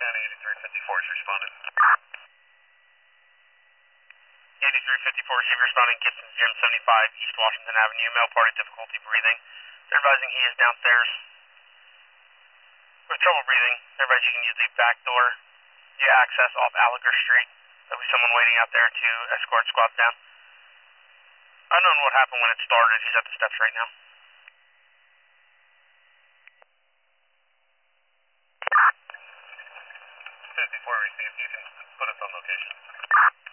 County 8354 is responding. 8354 is responding. Gibson Gym 75 East Washington Avenue. Male party difficulty breathing. They're advising he is downstairs with trouble breathing. They're advising you can use the back door. You access off Alliger Street. There'll be someone waiting out there to escort squads down. Unknown what happened when it started. He's at the steps right now. 54 received. You can put us on location.